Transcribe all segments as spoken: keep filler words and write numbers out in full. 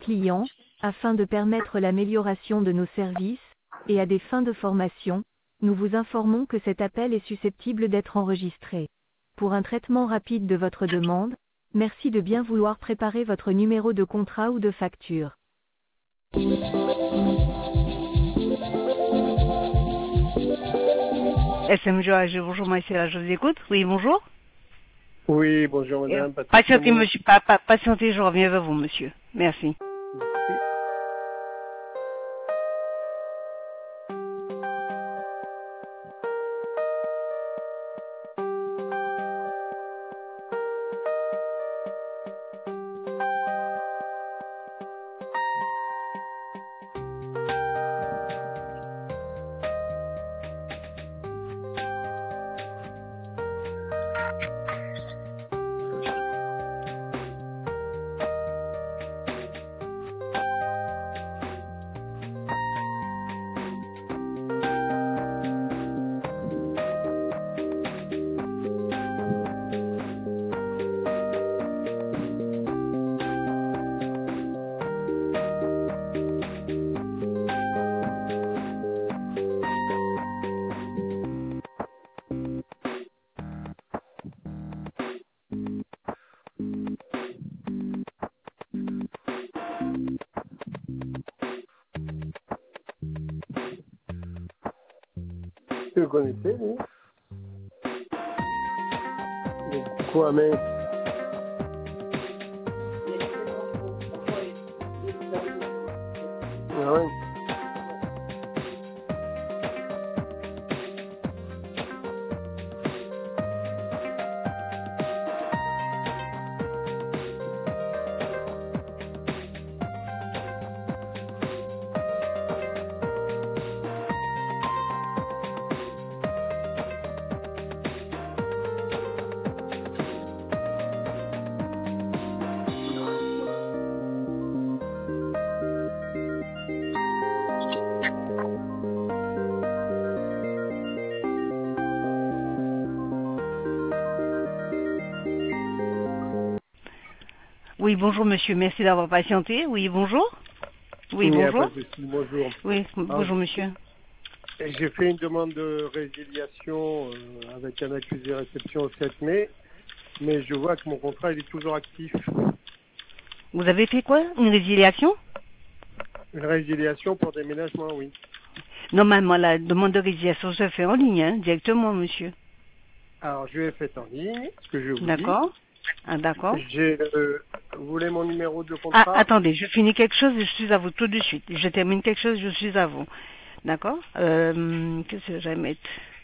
clients, afin de permettre l'amélioration de nos services, et à des fins de formation, nous vous informons que cet appel est susceptible d'être enregistré. Pour un traitement rapide de votre demande, merci de bien vouloir préparer votre numéro de contrat ou de facture. S M J A G, bonjour, moi c'est là, je vous écoute. Oui, bonjour. Oui, bonjour madame. Euh, patientez, monsieur, pa, pa, patientez, je reviens vers vous, monsieur. Merci. Merci. Vous le connaissez, vous? Mais quoi, mais... Ah ouais. Oui, bonjour, monsieur, merci d'avoir patienté. Oui, bonjour. Oui, Il n'y a bonjour. pas de souci. Bonjour. Oui, Alors, bonjour, monsieur. j'ai fait une demande de résiliation euh, avec un accusé réception au sept mai, mais je vois que mon contrat il est toujours actif. Vous avez fait quoi? Une résiliation? Une résiliation pour déménagement, oui. Normalement, la demande de résiliation se fait en ligne, hein, directement, monsieur. Alors, je l'ai fait en ligne, ce que je vous dis. D'accord. Ah, d'accord. J'ai, euh, vous voulez mon numéro de Ah, contrat? attendez, je finis quelque chose et je suis à vous tout de suite. Je termine quelque chose, je suis à vous. D'accord. euh, Qu'est-ce que je vais mettre?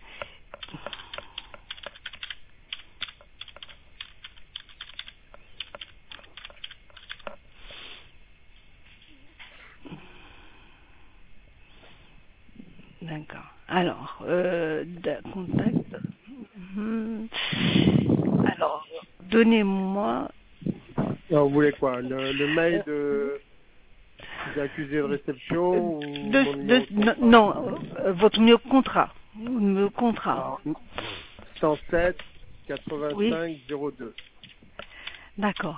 D'accord. Alors, euh, de- contact. Hmm. Alors, donnez-moi. Alors, vous voulez quoi? Le, le mail euh, de d'accusé de réception ou de, mon numéro de, de non, contrat? non, euh, votre numéro de contrat. Numéro de contrat. Alors, cent sept Oui. quatre-vingt-cinq zéro deux. D'accord.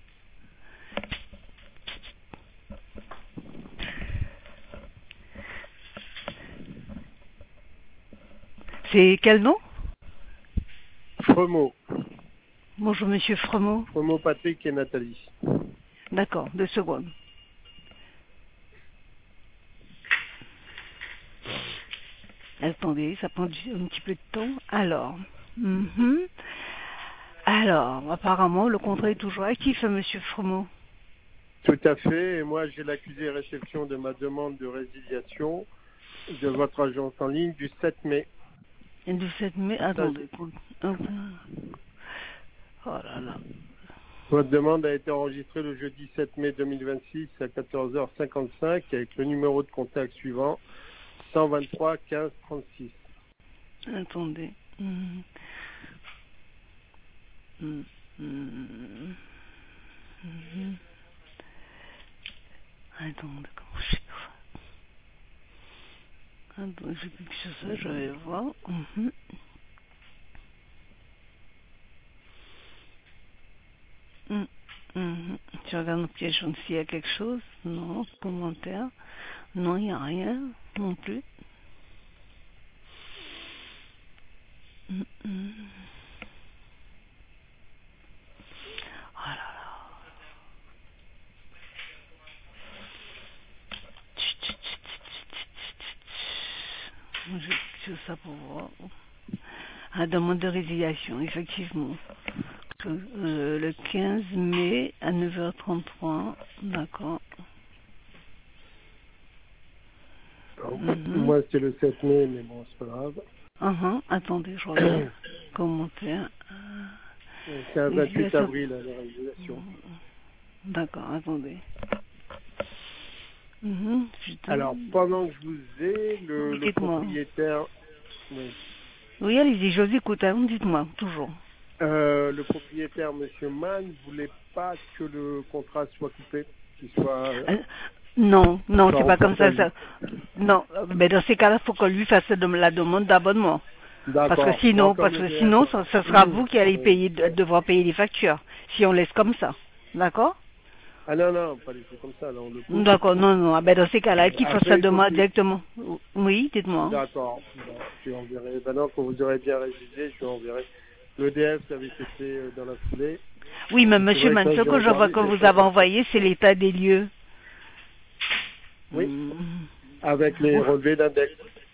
C'est quel nom? Fremo. Bonjour, monsieur Fremont. Fremo, Patrick et Nathalie. D'accord, deux secondes. Attendez, ça prend du- un petit peu de temps. Alors, mhm. Alors, apparemment, le contrat est toujours actif, hein, monsieur Fremont. Tout à fait. Et moi, j'ai l'accusé réception de ma demande de résiliation de votre agence en ligne du sept mai. Et le sept mai, Ça, attendez. Hop. Oh là là. votre demande a été enregistrée le jeudi sept mai deux mille vingt-six à quatorze heures cinquante-cinq avec le numéro de contact suivant cent vingt-trois quinze trente-six. Attendez. Mhm. Mhm. Mhm. Mhm. Attendez, comment je fais ça? Attendez, je clique sur ça, je vais voir. Mhm. Mhm. Mhm. Tu regardes nos pièges jaunes s'il y a quelque chose. Non, commentaire. Non, il n'y a rien non plus. Mm -mm. Oh là là. Je fais ça pour voir. À demande de résiliation, effectivement. Euh, le quinze mai à neuf heures trente-trois. D'accord. Mm-hmm. Moi, c'est le sept mai, mais bon, c'est pas grave. Uh-huh. Attendez, je regarde. Commentaire. C'est un vingt-huit avril, à la résiliation. D'accord, attendez. Mm-hmm. Alors, pendant que je vous ai, le, le propriétaire... Oui, oui allez-y, je vous écoute, hein, dites-moi, toujours. Euh, le propriétaire, Monsieur Mann, ne voulait pas que le contrat soit coupé, qu'il soit... Euh, non, non, c'est pas comme ça, ça. Non, mais dans ces cas-là, il faut que lui fasse la demande d'abonnement. Parce que sinon, parce que sinon, ça, ça sera mmh. vous qui allez payer, devoir payer les factures, si on laisse comme ça. D'accord? Ah non, non, pas laisser comme ça, là, on le coupe. D'accord, non, non, ah ben dans ces cas-là, qu'il fasse sa demande directement. Oui, dites-moi. D'accord, bon, je enverrai. Maintenant que vous aurez bien résilié, je enverrai. L'E D F, ça avait été fait dans la foulée. Oui, mais monsieur Mann, ce que je vois que vous avez envoyé, c'est l'état des lieux. Oui, mmh. Avec les relevés d'index.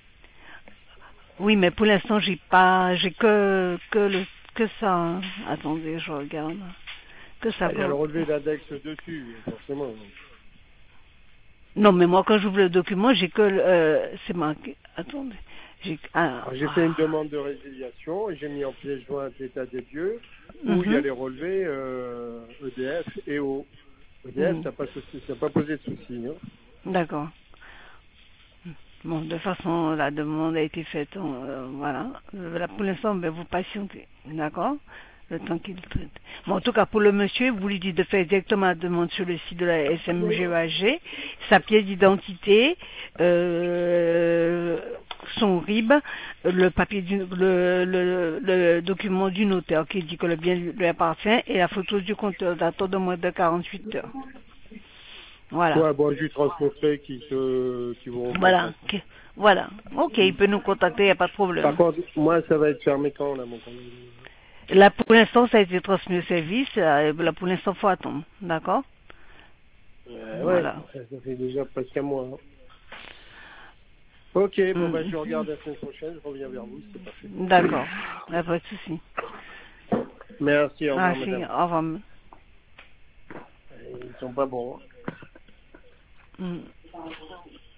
Oui, mais pour l'instant, j'ai pas, j'ai que, que le, que ça. Hein. Attendez, je regarde. Que ça. Ah, il y a le relevé d'index dessus, forcément. Non, mais moi, quand j'ouvre le document, j'ai que, euh, c'est marqué. Attendez. J'ai ah, fait une demande de résiliation et j'ai mis en pièce jointe l'état des lieux où mm-hmm. il y a les relevés euh, E D F et O. E D F, mm. ça n'a pas, pas posé de soucis. Hein. D'accord. Bon, de toute façon, la demande a été faite. Euh, voilà. Là, pour l'instant, ben, vous patientez. D'accord? Le temps qu'il traite. Bon, en tout cas, pour le monsieur, vous lui dites de faire directement la demande sur le site de la S M G E A G, sa pièce d'identité, euh, son R I B, le papier du, le, le, le document du notaire qui dit que le bien lui appartient et la photo du compteur datant de moins de quarante-huit heures. Voilà. Ouais, bon, je lui transmettrai qui se, qui vont. Voilà. Okay. Voilà. Ok, il peut nous contacter, il n'y a pas de problème. Par contre, moi, ça va être fermé quand, là, mon compte? Là, pour l'instant, ça a été transmis au service. Là, pour l'instant, il faut attendre. D'accord? euh, Voilà. Ouais, ça fait déjà presque un mois. Hein. Ok, bon, mmh. bah, je regarde la semaine prochaine, je reviens vers vous, c'est parfait. D'accord, il n'y a pas de souci. Merci, au revoir, Merci, madame. au revoir. Ils sont pas bons. Hein. Mmh.